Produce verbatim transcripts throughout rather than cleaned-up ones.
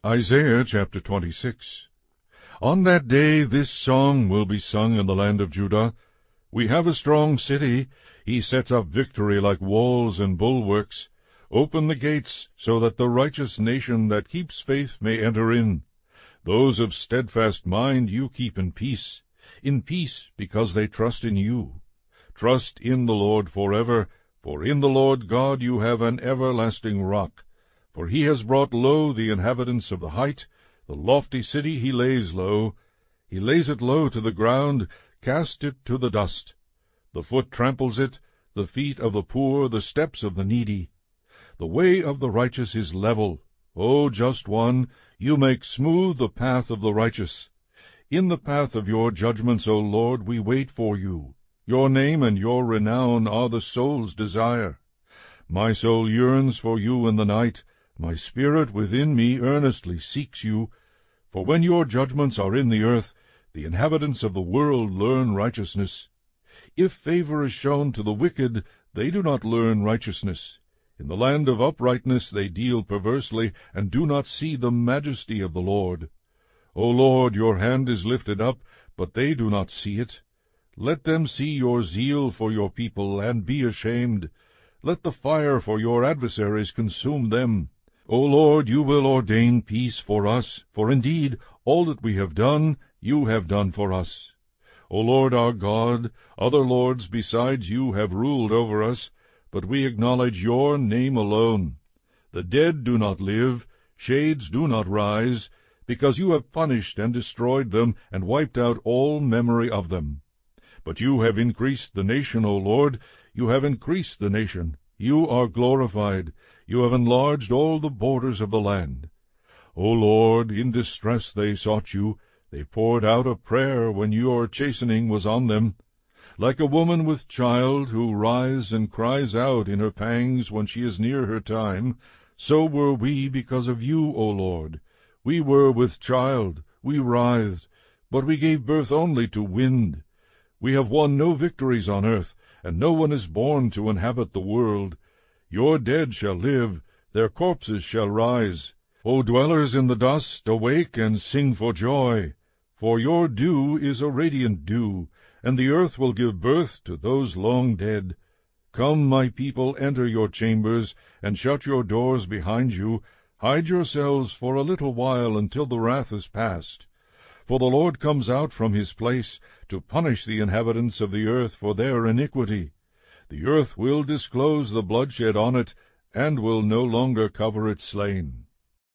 Isaiah chapter twenty-six. On that day this song will be sung in the land of Judah. We have a strong city. He sets up victory like walls and bulwarks. Open the gates, so that the righteous nation that keeps faith may enter in. Those of steadfast mind you keep in peace, in peace because they trust in you. Trust in the Lord forever, for in the Lord God you have an everlasting rock. For he has brought low the inhabitants of the height, the lofty city he lays low. He lays it low to the ground, cast it to the dust. The foot tramples it, the feet of the poor, the steps of the needy. The way of the righteous is level. O just one, you make smooth the path of the righteous. In the path of your judgments, O Lord, we wait for you. Your name and your renown are the soul's desire. My soul yearns for you in the night. My spirit within me earnestly seeks you. For when your judgments are in the earth, the inhabitants of the world learn righteousness. If favor is shown to the wicked, they do not learn righteousness. In the land of uprightness they deal perversely, and do not see the majesty of the Lord. O Lord, your hand is lifted up, but they do not see it. Let them see your zeal for your people, and be ashamed. Let the fire for your adversaries consume them. O Lord, you will ordain peace for us, for indeed all that we have done, you have done for us. O Lord our God, other lords besides you have ruled over us, but we acknowledge your name alone. The dead do not live, shades do not rise, because you have punished and destroyed them, and wiped out all memory of them. But you have increased the nation, O Lord, you have increased the nation. You are glorified. You have enlarged all the borders of the land. O Lord, in distress they sought you. They poured out a prayer when your chastening was on them. Like a woman with child, who writhes and cries out in her pangs when she is near her time, so were we because of you, O Lord. We were with child, we writhed, but we gave birth only to wind. We have won no victories on earth, and no one is born to inhabit the world. Your dead shall live, their corpses shall rise. O dwellers in the dust, awake and sing for joy. For your dew is a radiant dew, and the earth will give birth to those long dead. Come, my people, enter your chambers, and shut your doors behind you. Hide yourselves for a little while until the wrath is past. For the Lord comes out from his place to punish the inhabitants of the earth for their iniquity. The earth will disclose the bloodshed on it, and will no longer cover its slain.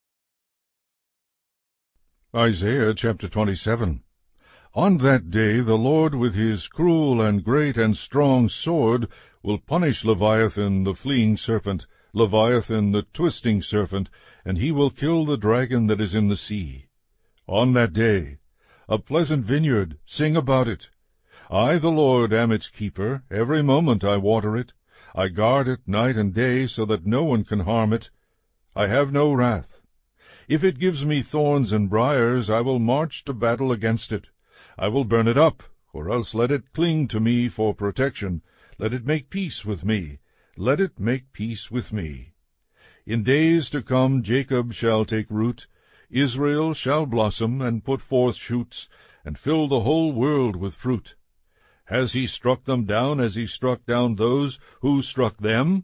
Isaiah chapter twenty-seven. On that day the Lord with his cruel and great and strong sword will punish Leviathan the fleeing serpent, Leviathan the twisting serpent, and he will kill the dragon that is in the sea. On that day, a pleasant vineyard, sing about it. I, the Lord, am its keeper. Every moment I water it. I guard it night and day, so that no one can harm it. I have no wrath. If it gives me thorns and briars, I will march to battle against it. I will burn it up, or else let it cling to me for protection. Let it make peace with me. Let it make peace with me. In days to come Jacob shall take root. Israel shall blossom and put forth shoots, and fill the whole world with fruit. Has he struck them down as he struck down those who struck them?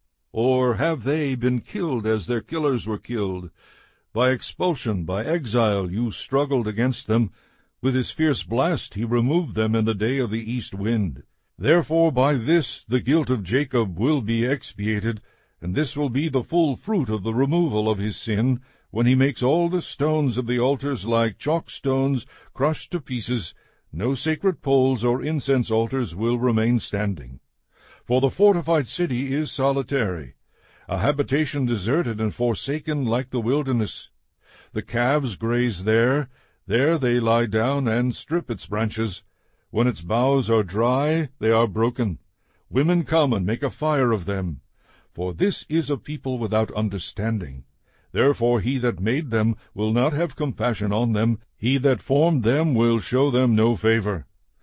Or have they been killed as their killers were killed? By expulsion, by exile, you struggled against them. With his fierce blast he removed them in the day of the east wind. Therefore by this the guilt of Jacob will be expiated, and this will be the full fruit of the removal of his sin, when he makes all the stones of the altars like chalk stones crushed to pieces. No sacred poles or incense altars will remain standing. For the fortified city is solitary, a habitation deserted and forsaken like the wilderness. The calves graze there, there they lie down and strip its branches. When its boughs are dry, they are broken. Women come and make a fire of them. For this is a people without understanding. Therefore he that made them will not have compassion on them. He that formed them will show them no favor.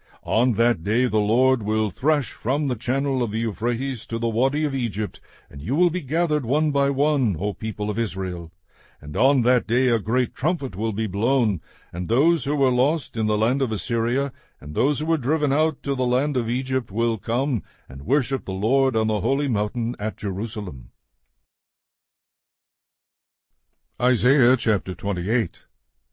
On that day the Lord will thresh from the channel of the Euphrates to the wadi of Egypt, and you will be gathered one by one, O people of Israel. And on that day a great trumpet will be blown, and those who were lost in the land of Assyria, and those who were driven out to the land of Egypt will come and worship the Lord on the holy mountain at Jerusalem. Isaiah chapter twenty-eight.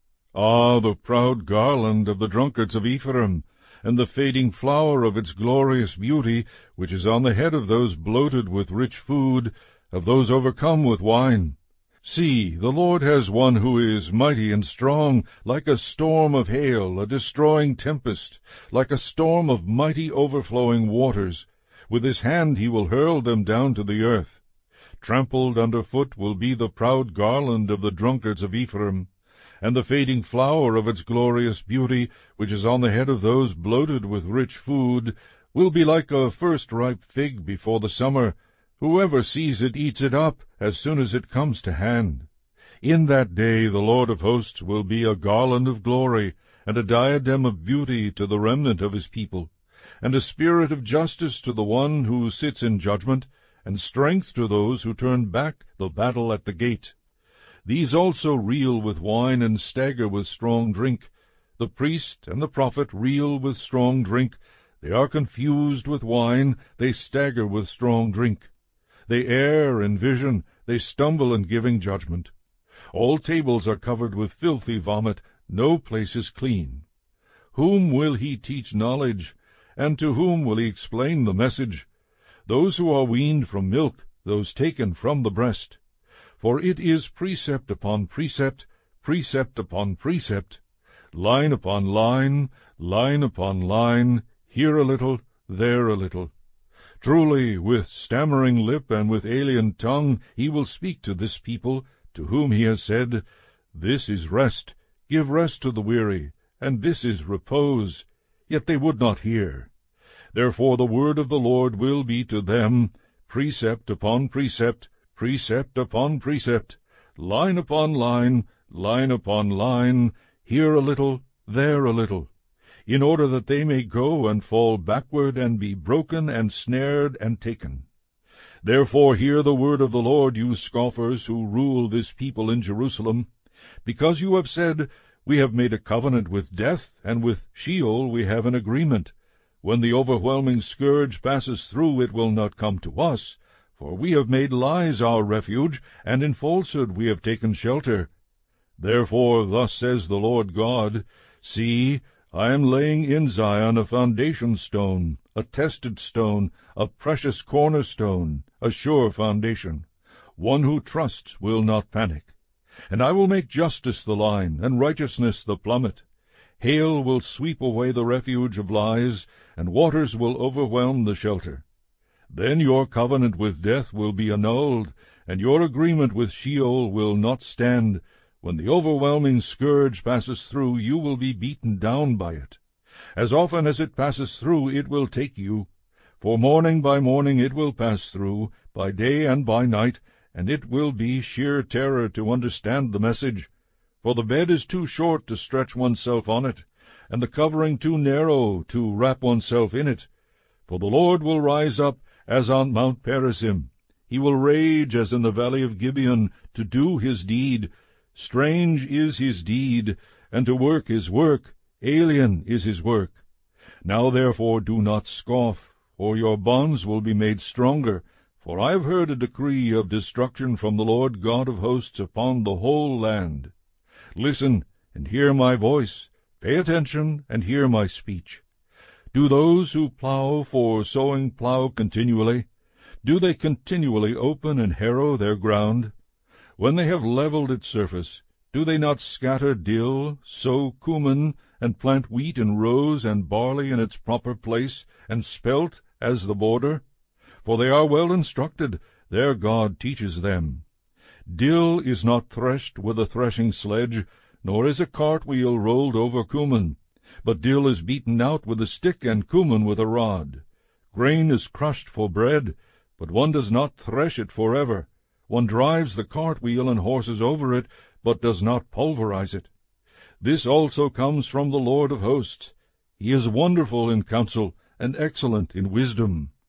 Ah, the proud garland of the drunkards of Ephraim, and the fading flower of its glorious beauty, which is on the head of those bloated with rich food, of those overcome with wine. See, the Lord has one who is mighty and strong, like a storm of hail, a destroying tempest, like a storm of mighty overflowing waters. With his hand he will hurl them down to the earth. Trampled under foot will be the proud garland of the drunkards of Ephraim, and the fading flower of its glorious beauty, which is on the head of those bloated with rich food, will be like a first-ripe fig before the summer. Whoever sees it eats it up as soon as it comes to hand. In that day the Lord of hosts will be a garland of glory, and a diadem of beauty to the remnant of his people, and a spirit of justice to the one who sits in judgment, and strength to those who turn back the battle at the gate. These also reel with wine and stagger with strong drink. The priest and the prophet reel with strong drink. They are confused with wine, they stagger with strong drink. They err in vision, they stumble in giving judgment. All tables are covered with filthy vomit, no place is clean. Whom will he teach knowledge, and to whom will he explain the message? Those who are weaned from milk, those taken from the breast. For it is precept upon precept, precept upon precept, line upon line, line upon line, here a little, there a little. Truly, with stammering lip and with alien tongue he will speak to this people, to whom he has said, This is rest, give rest to the weary, and this is repose. Yet they would not hear. Therefore the word of the Lord will be to them, precept upon precept, precept upon precept, line upon line, line upon line, here a little, there a little, in order that they may go and fall backward and be broken and snared and taken. Therefore hear the word of the Lord, you scoffers who rule this people in Jerusalem. Because you have said, We have made a covenant with death, and with Sheol we have an agreement. When the overwhelming scourge passes through, it will not come to us, for we have made lies our refuge, and in falsehood we have taken shelter. Therefore thus says the Lord God, See, I am laying in Zion a foundation stone, a tested stone, a precious cornerstone, a sure foundation. One who trusts will not panic. And I will make justice the line, and righteousness the plummet. Hail will sweep away the refuge of lies, and waters will overwhelm the shelter. Then your covenant with death will be annulled, and your agreement with Sheol will not stand. When the overwhelming scourge passes through, you will be beaten down by it. As often as it passes through, it will take you. For morning by morning it will pass through, by day and by night, and it will be sheer terror to understand the message. For the bed is too short to stretch oneself on it, and the covering too narrow to wrap oneself in it. For the Lord will rise up as on Mount Perazim. He will rage as in the valley of Gibeon, to do his deed. Strange is his deed, and to work his work, alien is his work. Now therefore do not scoff, or your bonds will be made stronger. For I have heard a decree of destruction from the Lord God of hosts upon the whole land. Listen, and hear my voice. Pay attention, and hear my speech. Do those who plow for sowing plow continually? Do they continually open and harrow their ground? When they have leveled its surface, do they not scatter dill, sow cumin, and plant wheat and rows and barley in its proper place, and spelt as the border? For they are well instructed, their God teaches them. Dill is not threshed with a threshing sledge, nor is a cartwheel rolled over cumin. But dill is beaten out with a stick, and cumin with a rod. Grain is crushed for bread, but one does not thresh it forever. One drives the cartwheel and horses over it, but does not pulverize it. This also comes from the Lord of hosts. He is wonderful in counsel, and excellent in wisdom.